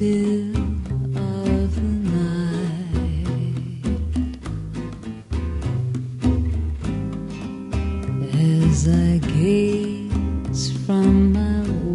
still of the night, as I gaze from my